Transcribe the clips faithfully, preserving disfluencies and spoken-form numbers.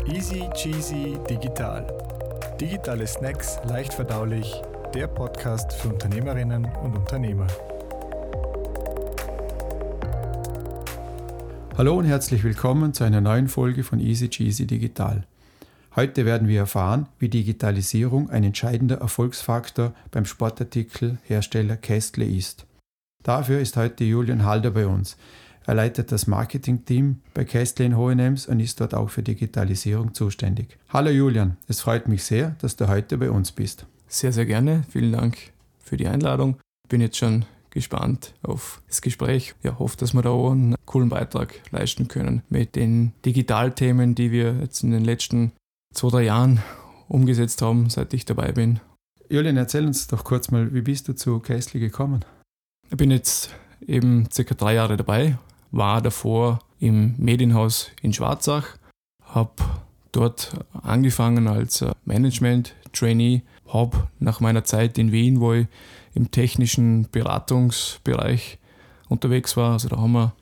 Easy Cheesy Digital. Digitale Snacks leicht verdaulich. Der Podcast für Unternehmerinnen und Unternehmer. Hallo und herzlich willkommen zu einer neuen Folge von Easy Cheesy Digital. Heute werden wir erfahren, wie Digitalisierung ein entscheidender Erfolgsfaktor beim Sportartikelhersteller Kästle ist. Dafür ist heute Julian Halder bei uns. Er leitet das Marketing-Team bei Kästle in Hohenems und ist dort auch für Digitalisierung zuständig. Hallo Julian, es freut mich sehr, dass du heute bei uns bist. Sehr, sehr gerne. Vielen Dank für die Einladung. Ich bin jetzt schon gespannt auf das Gespräch. Ja, hoffe, dass wir da auch einen coolen Beitrag leisten können mit den Digitalthemen, die wir jetzt in den letzten zwei, drei Jahren umgesetzt haben, seit ich dabei bin. Julian, erzähl uns doch kurz mal, wie bist du zu Kästle gekommen? Ich bin jetzt eben circa drei Jahre dabei, war davor im Medienhaus in Schwarzach, habe dort angefangen als Management-Trainee, habe nach meiner Zeit in Wien, wo ich im technischen Beratungsbereich unterwegs war, also da haben wir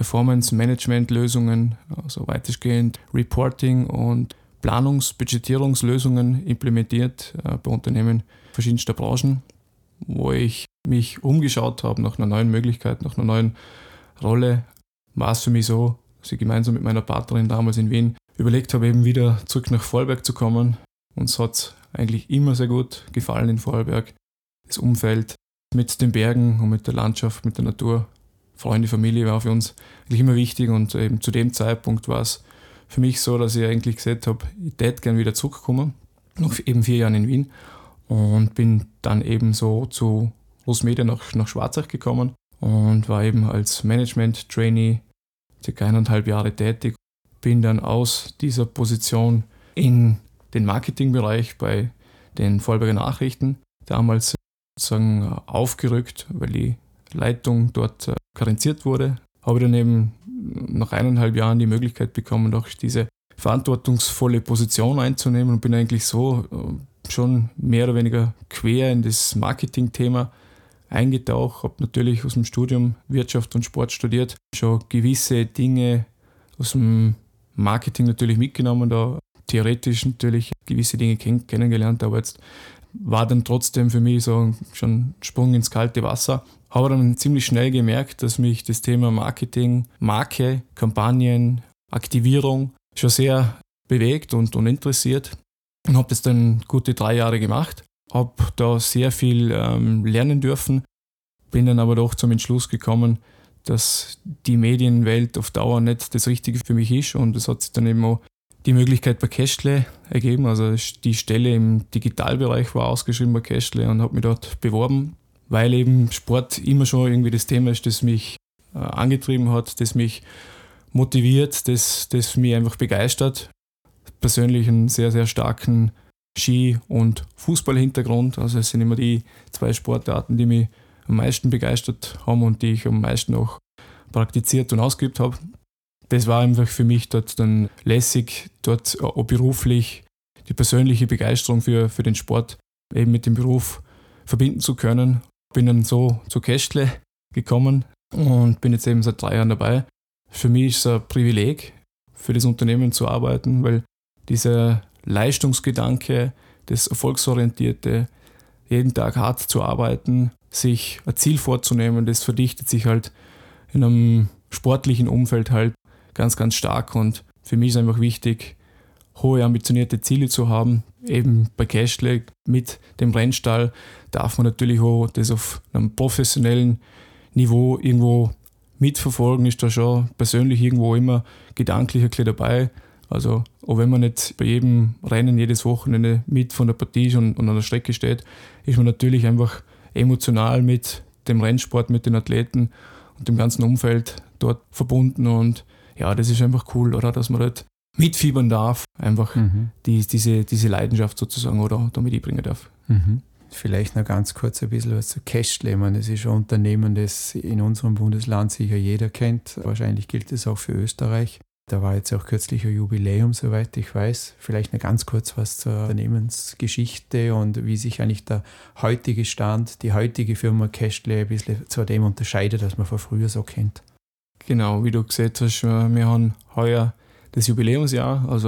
Performance-Management-Lösungen, also weitestgehend Reporting und Planungs-, Budgetierungslösungen implementiert äh, bei Unternehmen verschiedenster Branchen, wo ich mich umgeschaut habe nach einer neuen Möglichkeit, nach einer neuen Rolle. War es für mich so, dass ich gemeinsam mit meiner Partnerin damals in Wien überlegt habe, eben wieder zurück nach Vorarlberg zu kommen. Uns hat es eigentlich immer sehr gut gefallen in Vorarlberg. Das Umfeld mit den Bergen und mit der Landschaft, mit der Natur, Freunde, Familie war für uns eigentlich immer wichtig und eben zu dem Zeitpunkt war es für mich so, dass ich eigentlich gesagt habe, ich hätte gerne wieder zurückkommen, nach eben vier Jahren in Wien und bin dann eben so zu Rossmedia nach, nach Schwarzach gekommen und war eben als Management-Trainee circa eineinhalb Jahre tätig. Bin dann aus dieser Position in den Marketingbereich bei den Vorarlberger Nachrichten damals sozusagen aufgerückt, weil die Leitung dort karenziert wurde. Habe dann eben nach eineinhalb Jahren die Möglichkeit bekommen, auch diese verantwortungsvolle Position einzunehmen und bin eigentlich so schon mehr oder weniger quer in das Marketing-Thema eingetaucht. Habe natürlich aus dem Studium Wirtschaft und Sport studiert, schon gewisse Dinge aus dem Marketing natürlich mitgenommen, da theoretisch natürlich gewisse Dinge kenn- kennengelernt, aber jetzt war dann trotzdem für mich so schon ein Sprung ins kalte Wasser. Habe dann ziemlich schnell gemerkt, dass mich das Thema Marketing, Marke, Kampagnen, Aktivierung schon sehr bewegt und, und interessiert und habe das dann gute drei Jahre gemacht. Habe da sehr viel ähm, lernen dürfen, bin dann aber doch zum Entschluss gekommen, dass die Medienwelt auf Dauer nicht das Richtige für mich ist und es hat sich dann eben auch die Möglichkeit bei Kästle ergeben, also die Stelle im Digitalbereich war ausgeschrieben bei Kästle und habe mich dort beworben, weil eben Sport immer schon irgendwie das Thema ist, das mich äh, angetrieben hat, das mich motiviert, das, das mich einfach begeistert. Persönlich einen sehr, sehr starken Ski- und Fußballhintergrund, also es sind immer die zwei Sportarten, die mich am meisten begeistert haben und die ich am meisten auch praktiziert und ausgeübt habe. Das war einfach für mich dort dann lässig, dort auch beruflich die persönliche Begeisterung für, für den Sport eben mit dem Beruf verbinden zu können. Bin dann so zu Kästle gekommen und bin jetzt eben seit drei Jahren dabei. Für mich ist es ein Privileg, für das Unternehmen zu arbeiten, weil dieser Leistungsgedanke, das Erfolgsorientierte, jeden Tag hart zu arbeiten, sich ein Ziel vorzunehmen, das verdichtet sich halt in einem sportlichen Umfeld halt ganz, ganz stark und für mich ist einfach wichtig, hohe ambitionierte Ziele zu haben. Eben bei Kästle mit dem Rennstall darf man natürlich auch das auf einem professionellen Niveau irgendwo mitverfolgen, ist da schon persönlich irgendwo immer gedanklich ein bisschen dabei. Also auch wenn man nicht bei jedem Rennen jedes Wochenende mit von der Partie und, und an der Strecke steht, ist man natürlich einfach emotional mit dem Rennsport, mit den Athleten und dem ganzen Umfeld dort verbunden und ja, das ist einfach cool, oder, dass man dort mitfiebern darf, einfach mhm. die, diese, diese Leidenschaft sozusagen oder damit einbringen darf. Mhm. Vielleicht noch ganz kurz ein bisschen was zu Kästle. Ich meine, das ist ein Unternehmen, das in unserem Bundesland sicher jeder kennt. Wahrscheinlich gilt es auch für Österreich. Da war jetzt auch kürzlich ein Jubiläum, soweit ich weiß. Vielleicht noch ganz kurz was zur Unternehmensgeschichte und wie sich eigentlich der heutige Stand, die heutige Firma Kästle ein bisschen zu dem unterscheidet, was man von früher so kennt. Genau, wie du gesagt hast, wir haben heuer das Jubiläumsjahr, also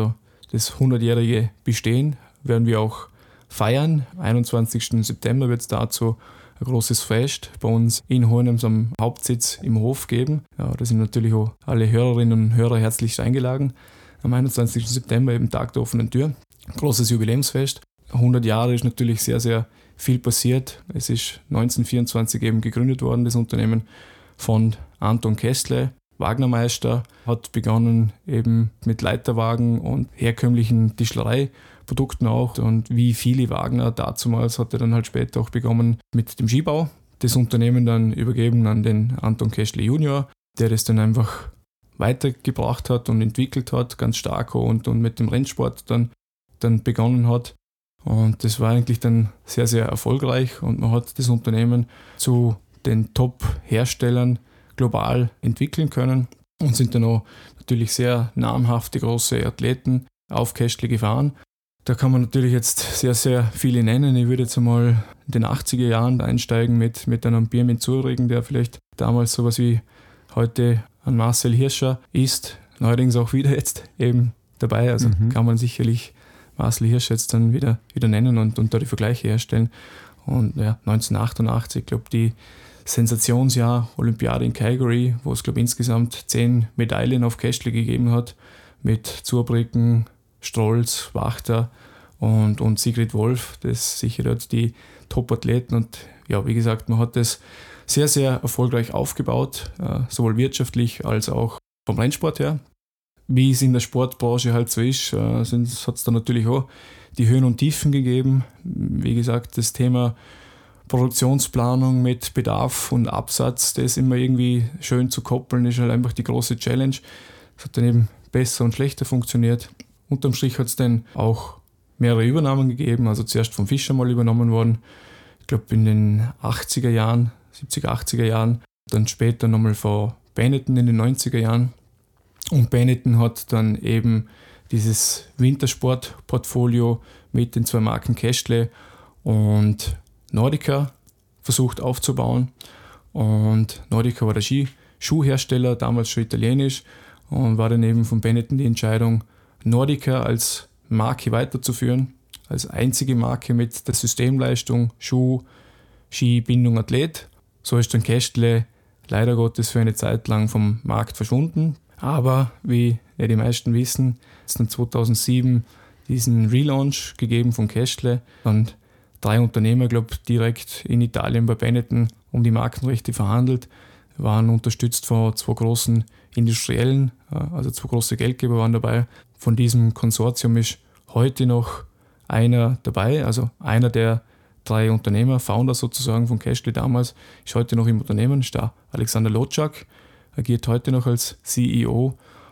das hundertjährige Bestehen werden wir auch feiern. Am einundzwanzigsten September wird es dazu ein großes Fest bei uns in Hohenems am Hauptsitz im Hof geben. Ja, da sind natürlich auch alle Hörerinnen und Hörer herzlich eingeladen. Am einundzwanzigsten September, eben Tag der offenen Tür. Großes Jubiläumsfest. hundert Jahre ist natürlich sehr, sehr viel passiert. Es ist neunzehnhundertvierundzwanzig eben gegründet worden, das Unternehmen von Anton Kästle. Wagnermeister hat begonnen eben mit Leiterwagen und herkömmlichen Tischlereiprodukten auch. Und wie viele Wagner dazumals hat er dann halt später auch begonnen mit dem Skibau. Das Unternehmen dann übergeben an den Anton Kästle Junior, der das dann einfach weitergebracht hat und entwickelt hat, ganz stark und, und mit dem Rennsport dann, dann begonnen hat. Und das war eigentlich dann sehr, sehr erfolgreich und man hat das Unternehmen zu den Top-Herstellern global entwickeln können und sind dann auch natürlich sehr namhafte große Athleten auf Kästle gefahren. Da kann man natürlich jetzt sehr, sehr viele nennen. Ich würde jetzt einmal in den achtziger Jahren einsteigen mit, mit einem Birmin Zurregen, der vielleicht damals sowas wie heute ein Marcel Hirscher ist, neuerdings auch wieder jetzt eben dabei. Also mhm. kann man sicherlich Marcel Hirscher jetzt dann wieder, wieder nennen und, und da die Vergleiche herstellen. Und ja, neunzehnhundertachtundachtzig, ich glaube, die Sensationsjahr Olympiade in Calgary, wo es, glaube ich, insgesamt zehn Medaillen auf Kästle gegeben hat, mit Zurbriggen, Strolz, Wachter und, und Sigrid Wolf. Das sicher dort die Top-Athleten. Und ja, wie gesagt, man hat das sehr, sehr erfolgreich aufgebaut, äh, sowohl wirtschaftlich als auch vom Rennsport her. Wie es in der Sportbranche halt so ist, äh, hat es da natürlich auch die Höhen und Tiefen gegeben. Wie gesagt, das Thema Produktionsplanung mit Bedarf und Absatz, das immer irgendwie schön zu koppeln, ist halt einfach die große Challenge. Das hat dann eben besser und schlechter funktioniert. Unterm Strich hat es dann auch mehrere Übernahmen gegeben, also zuerst vom Fischer mal übernommen worden, ich glaube in den achtziger Jahren, siebziger, achtziger Jahren, dann später nochmal von Benetton in den neunziger Jahren. Und Benetton hat dann eben dieses Wintersportportfolio mit den zwei Marken Kästle und Nordica versucht aufzubauen. Und Nordica war der Ski- Schuhhersteller, damals schon italienisch, und war dann eben von Benetton die Entscheidung, Nordica als Marke weiterzuführen, als einzige Marke mit der Systemleistung Schuh, Ski, Bindung, Athlet. So ist dann Kästle leider Gottes für eine Zeit lang vom Markt verschwunden. Aber wie ja die meisten wissen, hat es dann zweitausendsieben diesen Relaunch gegeben von Kästle und drei Unternehmer, glaube ich, direkt in Italien bei Benetton um die Markenrechte verhandelt, waren unterstützt von zwei großen Industriellen, also zwei große Geldgeber waren dabei. Von diesem Konsortium ist heute noch einer dabei, also einer der drei Unternehmer, Founder sozusagen von Kästle damals, ist heute noch im Unternehmen, ist der Alexander Lotschak, agiert heute noch als C E O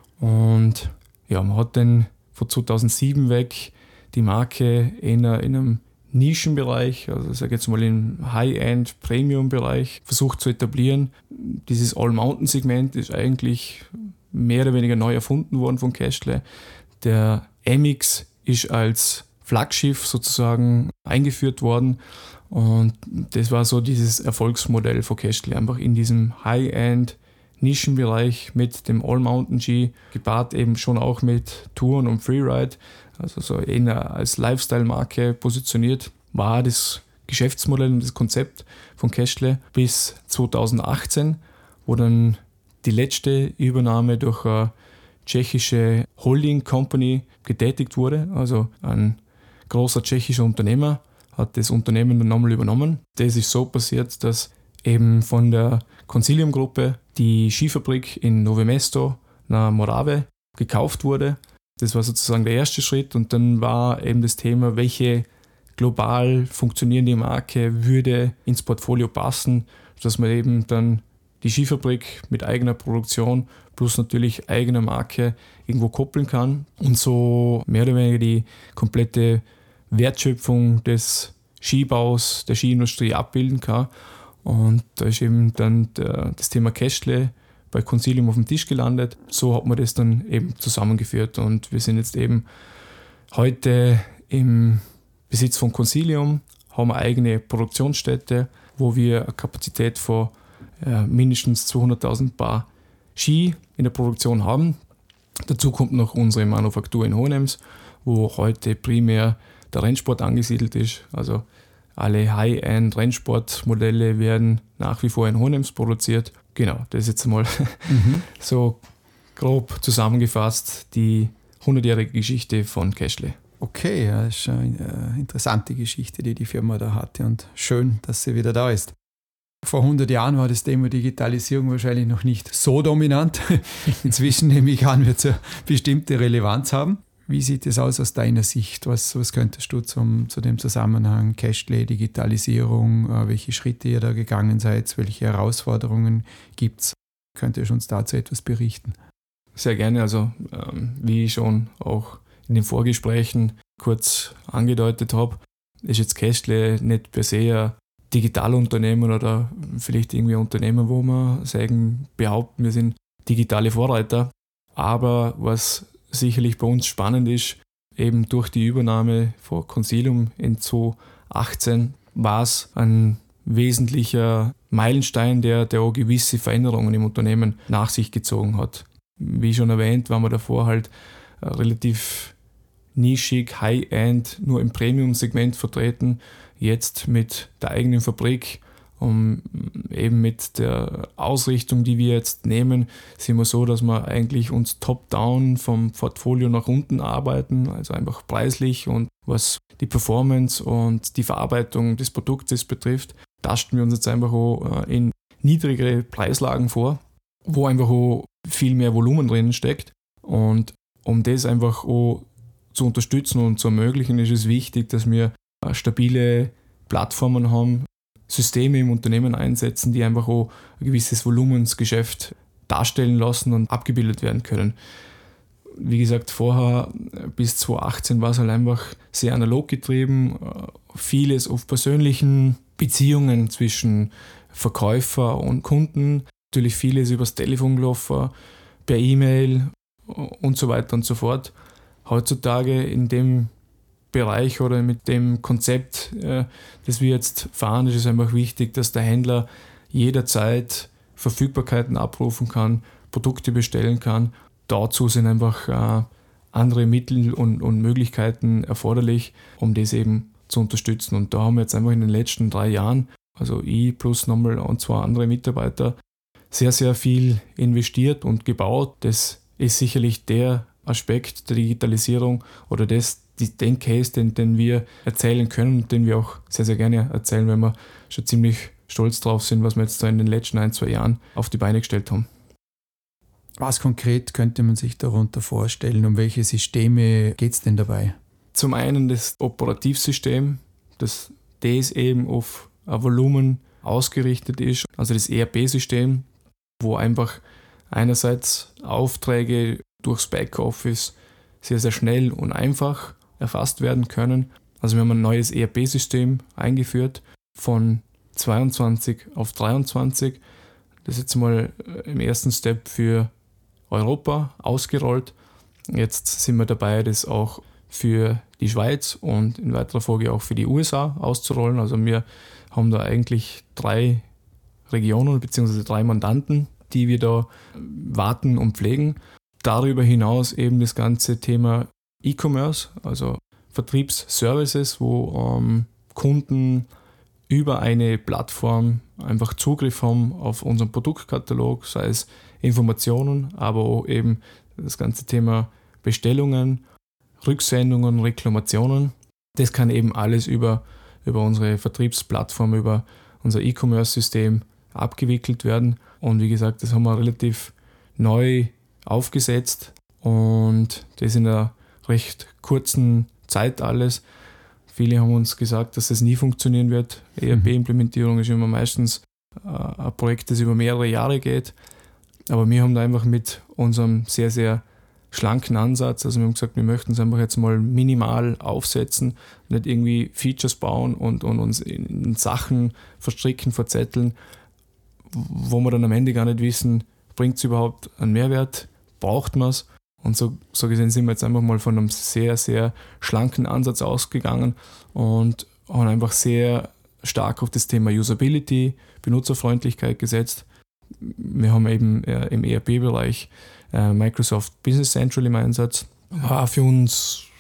und ja, man hat dann von zweitausendsieben weg die Marke in, in einem Nischenbereich, also ich sage jetzt mal im High-End-Premium-Bereich, versucht zu etablieren. Dieses All-Mountain-Segment ist eigentlich mehr oder weniger neu erfunden worden von Kästle. Der M X ist als Flaggschiff sozusagen eingeführt worden und das war so dieses Erfolgsmodell von Kästle, einfach in diesem High-End Nischenbereich mit dem All-Mountain-Ski, gepaart eben schon auch mit Touren und Freeride, also so eher als Lifestyle-Marke positioniert, war das Geschäftsmodell und das Konzept von Kästle bis zweitausendachtzehn, wo dann die letzte Übernahme durch eine tschechische Holding Company getätigt wurde, also ein großer tschechischer Unternehmer hat das Unternehmen dann nochmal übernommen. Das ist so passiert, dass eben von der Consilium-Gruppe die Skifabrik in Nové Mesto na Morave gekauft wurde. Das war sozusagen der erste Schritt und dann war eben das Thema, welche global funktionierende Marke würde ins Portfolio passen, dass man eben dann die Skifabrik mit eigener Produktion plus natürlich eigener Marke irgendwo koppeln kann und so mehr oder weniger die komplette Wertschöpfung des Skibaus, der Skiindustrie abbilden kann. Und da ist eben dann der, das Thema Kästle bei Consilium auf dem Tisch gelandet. So hat man das dann eben zusammengeführt und wir sind jetzt eben heute im Besitz von Consilium, haben eine eigene Produktionsstätte, wo wir eine Kapazität von äh, mindestens zweihunderttausend Paar Ski in der Produktion haben. Dazu kommt noch unsere Manufaktur in Hohenems wo heute primär der Rennsport angesiedelt ist. Also alle High-End-Rennsportmodelle werden nach wie vor in Hohenems produziert. Genau, das ist jetzt mal mhm. so grob zusammengefasst die hundertjährige Geschichte von Cashley. Okay, ja, das ist eine interessante Geschichte, die die Firma da hatte und schön, dass sie wieder da ist. Vor hundert Jahren war das Thema Digitalisierung wahrscheinlich noch nicht so dominant. Inzwischen nehme ich an, wird es eine bestimmte Relevanz haben. Wie sieht es aus aus deiner Sicht? Was, was könntest du zum, zu dem Zusammenhang Cashley, Digitalisierung, äh, welche Schritte ihr da gegangen seid, welche Herausforderungen gibt es? Könntest du uns dazu etwas berichten? Sehr gerne. Also ähm, wie ich schon auch in den Vorgesprächen kurz angedeutet habe, ist jetzt Cashley nicht per se ein Digitalunternehmen oder vielleicht irgendwie ein Unternehmen, wo man sagen, behaupten, wir sind digitale Vorreiter. Aber was sicherlich bei uns spannend ist, eben durch die Übernahme von Consilium in zweitausendachtzehn war es ein wesentlicher Meilenstein, der, der auch gewisse Veränderungen im Unternehmen nach sich gezogen hat. Wie schon erwähnt, waren wir davor halt relativ nischig, High-End, nur im Premium-Segment vertreten. Jetzt mit der eigenen Fabrik, um eben mit der Ausrichtung, die wir jetzt nehmen, sind wir so, dass wir eigentlich uns top-down vom Portfolio nach unten arbeiten, also einfach preislich und was die Performance und die Verarbeitung des Produktes betrifft, tasten wir uns jetzt einfach auch in niedrigere Preislagen vor, wo einfach auch viel mehr Volumen drin steckt. Und um das einfach auch zu unterstützen und zu ermöglichen, ist es wichtig, dass wir stabile Plattformen haben, Systeme im Unternehmen einsetzen, die einfach auch ein gewisses Volumensgeschäft darstellen lassen und abgebildet werden können. Wie gesagt, vorher bis zweitausendachtzehn war es halt einfach sehr analog getrieben, vieles auf persönlichen Beziehungen zwischen Verkäufer und Kunden, natürlich vieles übers Telefon gelaufen, per E-Mail und so weiter und so fort. Heutzutage in dem Bereich oder mit dem Konzept, äh, das wir jetzt fahren, ist es einfach wichtig, dass der Händler jederzeit Verfügbarkeiten abrufen kann, Produkte bestellen kann. Dazu sind einfach äh, andere Mittel und, und Möglichkeiten erforderlich, um das eben zu unterstützen. Und da haben wir jetzt einfach in den letzten drei Jahren, also ich plus nochmal und zwei andere Mitarbeiter, sehr, sehr viel investiert und gebaut. Das ist sicherlich der Aspekt der Digitalisierung oder das, den Case, den, den wir erzählen können und den wir auch sehr, sehr gerne erzählen, weil wir schon ziemlich stolz drauf sind, was wir jetzt da in den letzten ein, zwei Jahren auf die Beine gestellt haben. Was konkret könnte man sich darunter vorstellen? Um welche Systeme geht es denn dabei? Zum einen das Operativsystem, das, das eben auf ein Volumen ausgerichtet ist, also das E R P-System, wo einfach einerseits Aufträge durchs Backoffice sehr, sehr schnell und einfach erfasst werden können. Also wir haben ein neues E R P-System eingeführt von zweiundzwanzig auf dreiundzwanzig. Das ist jetzt mal im ersten Step für Europa ausgerollt. Jetzt sind wir dabei, das auch für die Schweiz und in weiterer Folge auch für die U S A auszurollen. Also wir haben da eigentlich drei Regionen bzw. drei Mandanten, die wir da warten und pflegen. Darüber hinaus eben das ganze Thema E-Commerce, also Vertriebsservices, wo ähm, Kunden über eine Plattform einfach Zugriff haben auf unseren Produktkatalog, sei es Informationen, aber auch eben das ganze Thema Bestellungen, Rücksendungen, Reklamationen. Das kann eben alles über, über unsere Vertriebsplattform, über unser E-Commerce-System abgewickelt werden. Und wie gesagt, das haben wir relativ neu aufgesetzt und das in einer recht kurzen Zeit alles. Viele haben uns gesagt, dass das nie funktionieren wird. E R P-Implementierung ist immer meistens äh, ein Projekt, das über mehrere Jahre geht. Aber wir haben da einfach mit unserem sehr, sehr schlanken Ansatz, also wir haben gesagt, wir möchten es einfach jetzt mal minimal aufsetzen, nicht irgendwie Features bauen und, und uns in Sachen verstricken, verzetteln, wo wir dann am Ende gar nicht wissen, bringt es überhaupt einen Mehrwert, braucht man es? Und so, so gesehen sind wir jetzt einfach mal von einem sehr, sehr schlanken Ansatz ausgegangen und haben einfach sehr stark auf das Thema Usability, Benutzerfreundlichkeit gesetzt. Wir haben eben äh, im E R P-Bereich äh, Microsoft Business Central im Einsatz. War für uns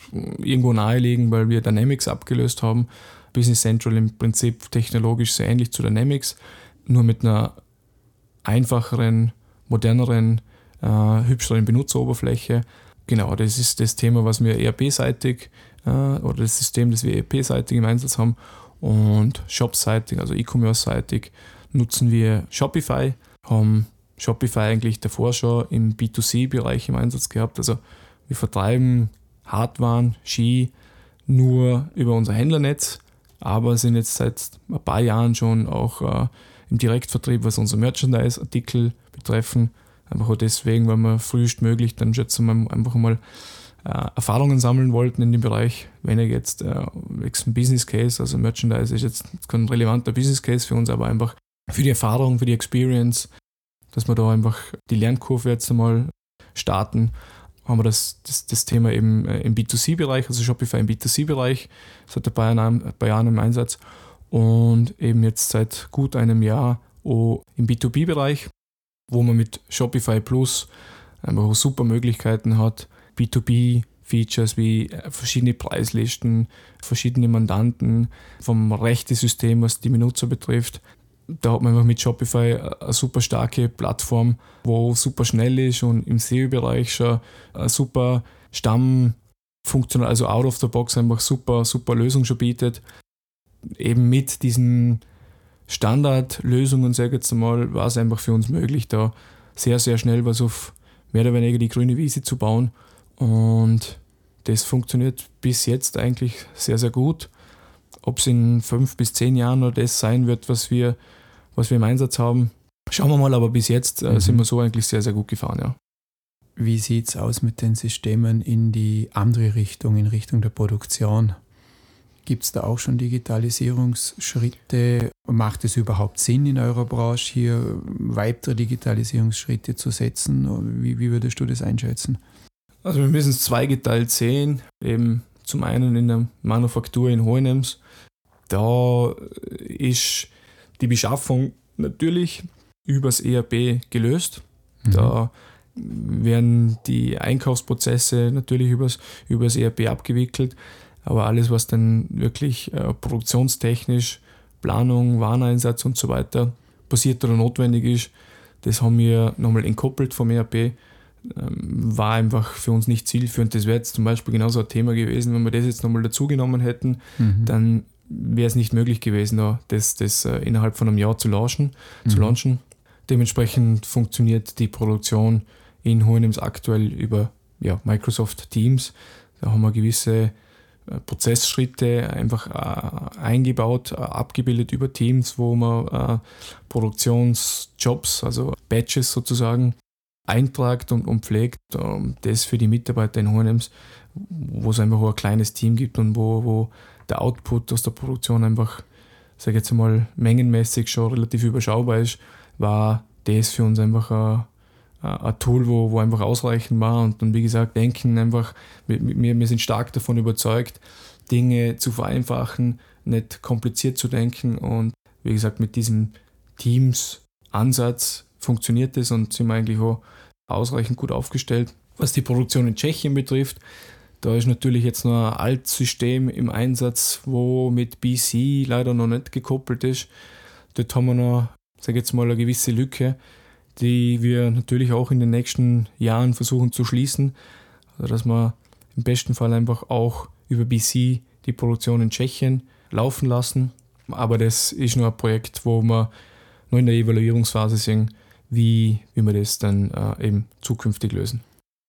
irgendwo naheliegend, weil wir Dynamics abgelöst haben. Business Central im Prinzip technologisch sehr ähnlich zu Dynamics, nur mit einer einfacheren, moderneren, äh, hübscheren Benutzeroberfläche. Genau, das ist das Thema, was wir E R P-seitig äh, oder das System, das wir E R P-seitig im Einsatz haben. Und Shop-seitig, also E-Commerce-seitig, nutzen wir Shopify, haben Shopify eigentlich davor schon im B zwei C-Bereich im Einsatz gehabt. Also wir vertreiben Hardwaren, Ski nur über unser Händlernetz, aber sind jetzt seit ein paar Jahren schon auch äh, im Direktvertrieb, was unsere Merchandise-Artikel betreffen. Einfach auch deswegen, weil wir frühestmöglich dann jetzt einfach mal äh, Erfahrungen sammeln wollten in dem Bereich. Wenn ich jetzt äh, ein Business Case, also Merchandise ist jetzt kein relevanter Business Case für uns, aber einfach für die Erfahrung, für die Experience, dass wir da einfach die Lernkurve jetzt einmal starten, haben wir das, das, das Thema eben im B zwei C-Bereich, also Shopify im B zwei C-Bereich, seit ein paar Jahren, ein paar Jahren im Einsatz und eben jetzt seit gut einem Jahr auch im B zwei B-Bereich, wo man mit Shopify Plus einfach auch super Möglichkeiten hat, B zwei B-Features wie verschiedene Preislisten, verschiedene Mandanten, vom Rechtesystem, was die Benutzer betrifft. Da hat man einfach mit Shopify eine super starke Plattform, wo super schnell ist und im S E O-Bereich schon eine super Stammfunktion, also out of the box einfach super, super Lösung schon bietet. Eben mit diesen Standardlösungen, sage ich jetzt mal, war es einfach für uns möglich, da sehr, sehr schnell was auf mehr oder weniger die grüne Wiese zu bauen. Und das funktioniert bis jetzt eigentlich sehr, sehr gut. Ob es in fünf bis zehn Jahren noch das sein wird, was wir, was wir im Einsatz haben, schauen wir mal, aber bis jetzt äh, mhm. sind wir so eigentlich sehr, sehr gut gefahren, ja. Wie sieht es aus mit den Systemen in die andere Richtung, in Richtung der Produktion? Gibt es da auch schon Digitalisierungsschritte? Macht es überhaupt Sinn in eurer Branche, hier weitere Digitalisierungsschritte zu setzen? Wie, wie würdest du das einschätzen? Also wir müssen es zweigeteilt sehen. Eben zum einen in der Manufaktur in Hohenems. Da ist die Beschaffung natürlich übers E R P gelöst. Mhm. Da werden die Einkaufsprozesse natürlich übers, übers E R P abgewickelt. Aber alles, was dann wirklich äh, produktionstechnisch, Planung, Wareneinsatz und so weiter passiert oder notwendig ist, das haben wir nochmal entkoppelt vom E R P. Ähm, war einfach für uns nicht zielführend. Das wäre jetzt zum Beispiel genauso ein Thema gewesen, wenn wir das jetzt nochmal dazugenommen hätten, mhm. dann wäre es nicht möglich gewesen, da das, das äh, innerhalb von einem Jahr zu launchen, mhm. zu launchen. Dementsprechend funktioniert die Produktion in Hohenems aktuell über ja, Microsoft Teams. Da haben wir gewisse äh, Prozessschritte einfach äh, eingebaut, äh, abgebildet über Teams, wo man äh, Produktionsjobs, also Batches sozusagen, eintragt und, und pflegt. Ähm, das für die Mitarbeiter in Hohenems, wo es einfach auch ein kleines Team gibt und wo, wo der Output aus der Produktion einfach, sage ich jetzt mal, mengenmäßig schon relativ überschaubar ist, war das für uns einfach ein, ein Tool, wo, wo einfach ausreichend war. Und dann, wie gesagt, denken einfach, wir, wir sind stark davon überzeugt, Dinge zu vereinfachen, nicht kompliziert zu denken. Und wie gesagt, mit diesem Teams-Ansatz funktioniert das und sind wir eigentlich auch ausreichend gut aufgestellt. Was die Produktion in Tschechien betrifft, da ist natürlich jetzt noch ein Altsystem im Einsatz, wo mit B C leider noch nicht gekoppelt ist. Dort haben wir noch, sage ich jetzt mal, eine gewisse Lücke, die wir natürlich auch in den nächsten Jahren versuchen zu schließen. Also dass wir im besten Fall einfach auch über B C die Produktion in Tschechien laufen lassen. Aber das ist nur ein Projekt, wo wir noch in der Evaluierungsphase sind, wie, wie wir das dann äh, eben zukünftig lösen.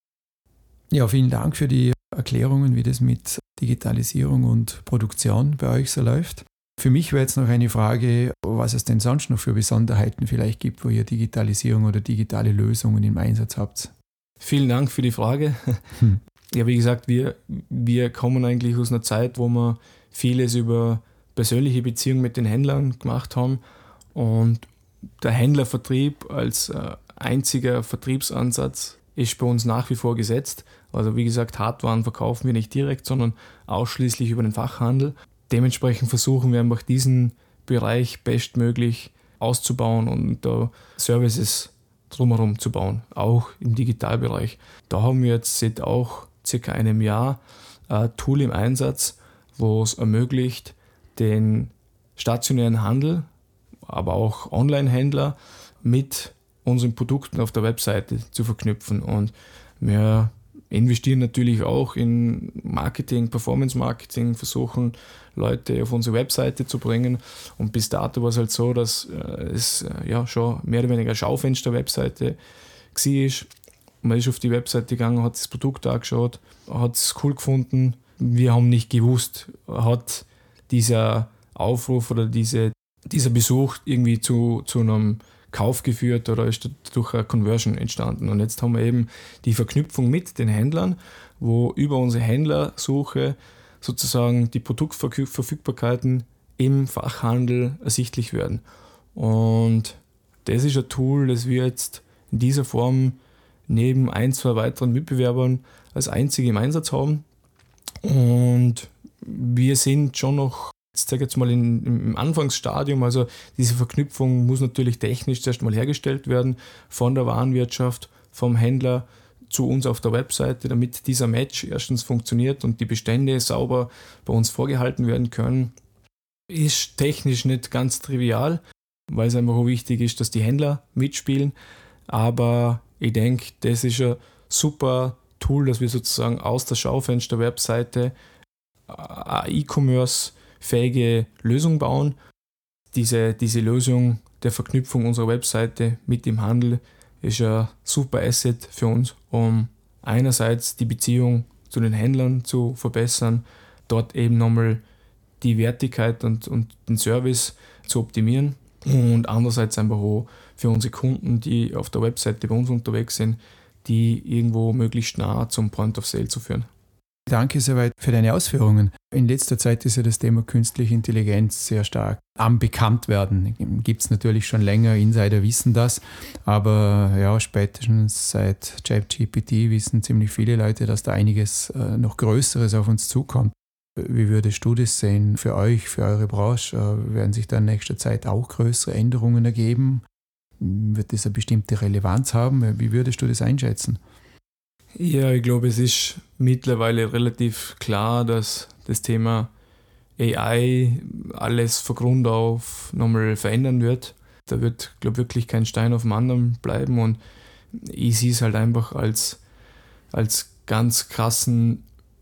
Ja, vielen Dank für die Erklärungen, wie das mit Digitalisierung und Produktion bei euch so läuft. Für mich wäre jetzt noch eine Frage, was es denn sonst noch für Besonderheiten vielleicht gibt, wo ihr Digitalisierung oder digitale Lösungen im Einsatz habt. Vielen Dank für die Frage. Hm. Ja, wie gesagt, wir, wir kommen eigentlich aus einer Zeit, wo wir vieles über persönliche Beziehungen mit den Händlern gemacht haben und der Händlervertrieb als äh, einziger Vertriebsansatz ist bei uns nach wie vor gesetzt. Also wie gesagt, Hardwaren verkaufen wir nicht direkt, sondern ausschließlich über den Fachhandel. Dementsprechend versuchen wir einfach diesen Bereich bestmöglich auszubauen und uh, Services drumherum zu bauen, auch im Digitalbereich. Da haben wir jetzt seit auch circa einem Jahr ein Tool im Einsatz, wo es ermöglicht, den stationären Handel, aber auch Online-Händler mit unseren Produkten auf der Webseite zu verknüpfen. Und wir investieren natürlich auch in Marketing, Performance-Marketing, versuchen Leute auf unsere Webseite zu bringen. Und bis dato war es halt so, dass äh, es äh, ja schon mehr oder weniger eine Schaufenster-Webseite war. Man ist auf die Webseite gegangen, hat das Produkt angeschaut, hat es cool gefunden. Wir haben nicht gewusst, hat dieser Aufruf oder diese, dieser Besuch irgendwie zu, zu einem Kauf geführt oder ist dadurch eine Conversion entstanden. Und jetzt haben wir eben die Verknüpfung mit den Händlern, wo über unsere Händlersuche sozusagen die Produktverfügbarkeiten im Fachhandel ersichtlich werden. Und das ist ein Tool, das wir jetzt in dieser Form neben ein, zwei weiteren Mitbewerbern als einzige im Einsatz haben. Und wir sind schon noch, ich sage jetzt mal, in, im Anfangsstadium, also diese Verknüpfung muss natürlich technisch zuerst mal hergestellt werden, von der Warenwirtschaft, vom Händler zu uns auf der Webseite, damit dieser Match erstens funktioniert und die Bestände sauber bei uns vorgehalten werden können. Ist technisch nicht ganz trivial, weil es einfach auch wichtig ist, dass die Händler mitspielen, aber ich denke, das ist ein super Tool, dass wir sozusagen aus der Schaufenster-Webseite eine E-Commerce-fähige Lösung bauen. Diese, diese Lösung der Verknüpfung unserer Webseite mit dem Handel ist ein super Asset für uns, um einerseits die Beziehung zu den Händlern zu verbessern, dort eben nochmal die Wertigkeit und, und den Service zu optimieren und andererseits einfach auch für unsere Kunden, die auf der Webseite bei uns unterwegs sind, die irgendwo möglichst nah zum Point of Sale zu führen. Danke soweit für deine Ausführungen. In letzter Zeit ist ja das Thema künstliche Intelligenz sehr stark am Bekanntwerden. Gibt es natürlich schon länger, Insider wissen das, aber ja, spätestens seit ChatGPT wissen ziemlich viele Leute, dass da einiges äh, noch Größeres auf uns zukommt. Wie würdest du das sehen für euch, für eure Branche? Äh, werden sich da in nächster Zeit auch größere Änderungen ergeben? Wird das eine bestimmte Relevanz haben? Wie würdest du das einschätzen? Ja, ich glaube, es ist mittlerweile relativ klar, dass das Thema A I alles von Grund auf nochmal verändern wird. Da wird, glaube ich, wirklich kein Stein auf dem anderen bleiben und ich sehe es halt einfach als, als ganz krassen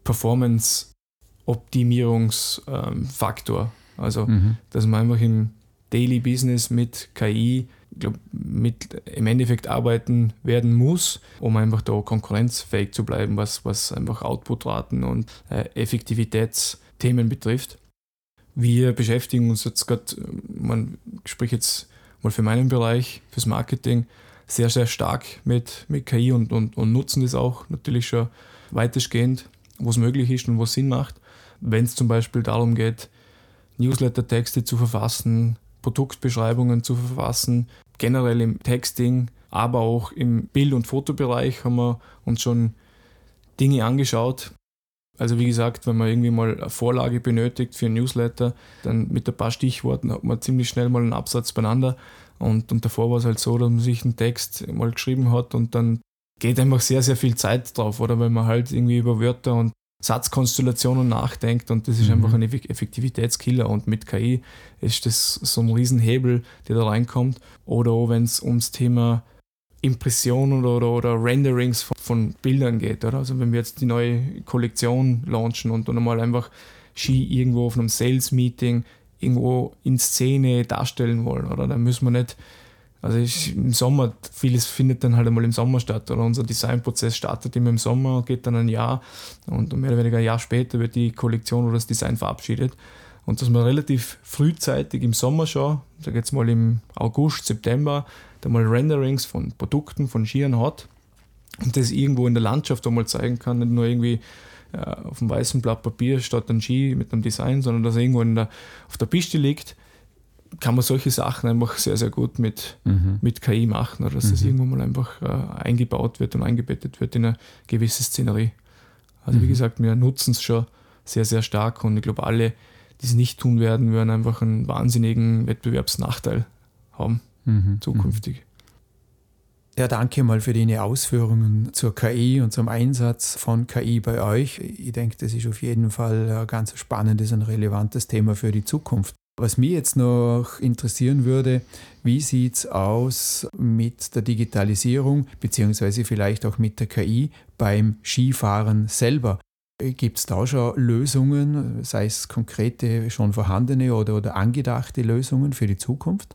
Performance-Optimierungsfaktor. Also, mhm. dass man einfach im Daily Business mit K I Ich glaube, mit im Endeffekt arbeiten werden muss, um einfach da konkurrenzfähig zu bleiben, was, was einfach Outputraten und äh, Effektivitätsthemen betrifft. Wir beschäftigen uns jetzt gerade, man spricht jetzt mal für meinen Bereich, fürs Marketing, sehr, sehr stark mit, mit K I und, und, und nutzen das auch natürlich schon weitestgehend, wo es möglich ist und wo es Sinn macht. Wenn es zum Beispiel darum geht, Newsletter-Texte zu verfassen, Produktbeschreibungen zu verfassen, generell im Texting, aber auch im Bild- und Fotobereich haben wir uns schon Dinge angeschaut. Also wie gesagt, wenn man irgendwie mal eine Vorlage benötigt für ein Newsletter, dann mit ein paar Stichworten hat man ziemlich schnell mal einen Absatz beieinander. Und, und davor war es halt so, dass man sich einen Text mal geschrieben hat und dann geht einfach sehr, sehr viel Zeit drauf, oder wenn man halt irgendwie über Wörter und Satzkonstellationen nachdenkt und das ist mhm. einfach ein Effektivitätskiller und mit K I ist das so ein Riesenhebel, der da reinkommt. Oder auch wenn es ums Thema Impressionen oder, oder, oder Renderings von, von Bildern geht. Oder? Also wenn wir jetzt die neue Kollektion launchen und dann mal einfach Ski irgendwo auf einem Sales-Meeting irgendwo in Szene darstellen wollen, oder? Dann müssen wir nicht, also ich, im Sommer, vieles findet dann halt einmal im Sommer statt, oder unser Designprozess startet immer im Sommer, geht dann ein Jahr und mehr oder weniger ein Jahr später wird die Kollektion oder das Design verabschiedet. Und dass man relativ frühzeitig im Sommer schon, sag jetzt mal im August, September, da mal Renderings von Produkten, von Skiern hat und das irgendwo in der Landschaft einmal zeigen kann, nicht nur irgendwie äh, auf einem weißen Blatt Papier statt ein Ski mit einem Design, sondern dass er irgendwo in der, auf der Piste liegt, kann man solche Sachen einfach sehr, sehr gut mit, mhm. mit K I machen, oder dass mhm. das irgendwo mal einfach äh, eingebaut wird und eingebettet wird in eine gewisse Szenerie. Also mhm. wie gesagt, wir nutzen es schon sehr, sehr stark und ich glaube, alle, die es nicht tun werden, werden einfach einen wahnsinnigen Wettbewerbsnachteil haben, mhm. zukünftig. Ja, danke mal für deine Ausführungen zur K I und zum Einsatz von K I bei euch. Ich denke, das ist auf jeden Fall ein ganz spannendes und relevantes Thema für die Zukunft. Was mich jetzt noch interessieren würde, wie sieht es aus mit der Digitalisierung beziehungsweise vielleicht auch mit der K I beim Skifahren selber? Gibt es da schon Lösungen, sei es konkrete, schon vorhandene oder, oder angedachte Lösungen für die Zukunft?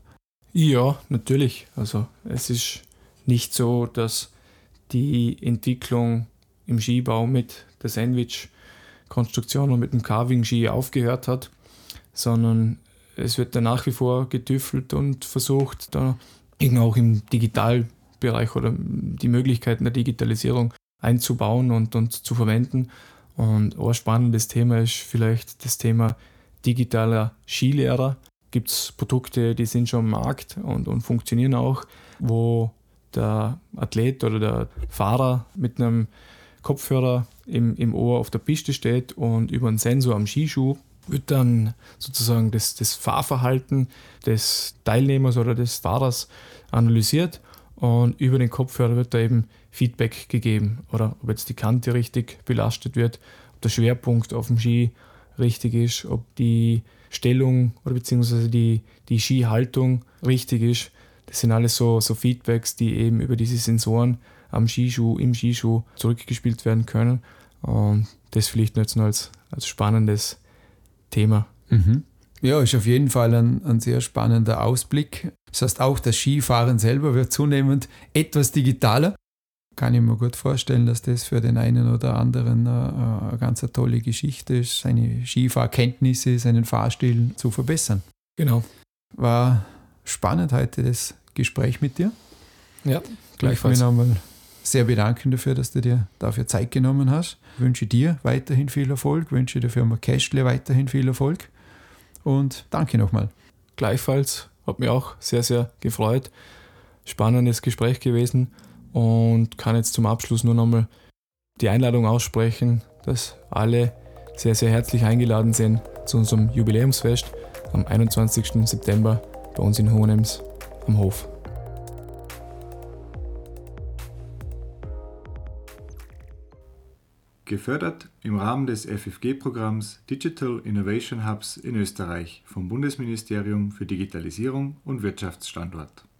Ja, natürlich. Also es ist nicht so, dass die Entwicklung im Skibau mit der Sandwich-Konstruktion und mit dem Carving-Ski aufgehört hat, sondern es wird da nach wie vor getüftelt und versucht, da auch im Digitalbereich oder die Möglichkeiten der Digitalisierung einzubauen und, und zu verwenden. Und ein spannendes Thema ist vielleicht das Thema digitaler Skilehrer. Gibt es Produkte, die sind schon am Markt und, und funktionieren auch, wo der Athlet oder der Fahrer mit einem Kopfhörer im, im Ohr auf der Piste steht und über einen Sensor am Skischuh wird dann sozusagen das, das Fahrverhalten des Teilnehmers oder des Fahrers analysiert und über den Kopfhörer wird da eben Feedback gegeben oder ob jetzt die Kante richtig belastet wird, ob der Schwerpunkt auf dem Ski richtig ist, ob die Stellung oder beziehungsweise die, die Skihaltung richtig ist. Das sind alles so, so Feedbacks, die eben über diese Sensoren am Skischuh, im Skischuh zurückgespielt werden können. Und das vielleicht jetzt noch als, als spannendes Thema. Mhm. Ja, ist auf jeden Fall ein, ein sehr spannender Ausblick. Das heißt, auch das Skifahren selber wird zunehmend etwas digitaler. Kann ich mir gut vorstellen, dass das für den einen oder anderen eine, eine ganz eine tolle Geschichte ist, seine Skifahrkenntnisse, seinen Fahrstil zu verbessern. Genau. War spannend heute das Gespräch mit dir. Ja, gleichfalls. Ich möchte mich nochmal sehr bedanken dafür, dass du dir dafür Zeit genommen hast. Ich wünsche dir weiterhin viel Erfolg, wünsche der Firma Kästle weiterhin viel Erfolg und danke nochmal. Gleichfalls, hat mich auch sehr, sehr gefreut. Spannendes Gespräch gewesen und kann jetzt zum Abschluss nur nochmal die Einladung aussprechen, dass alle sehr, sehr herzlich eingeladen sind zu unserem Jubiläumsfest am einundzwanzigsten September bei uns in Hohenems am Hof. Gefördert im Rahmen des F F G-Programms Digital Innovation Hubs in Österreich vom Bundesministerium für Digitalisierung und Wirtschaftsstandort.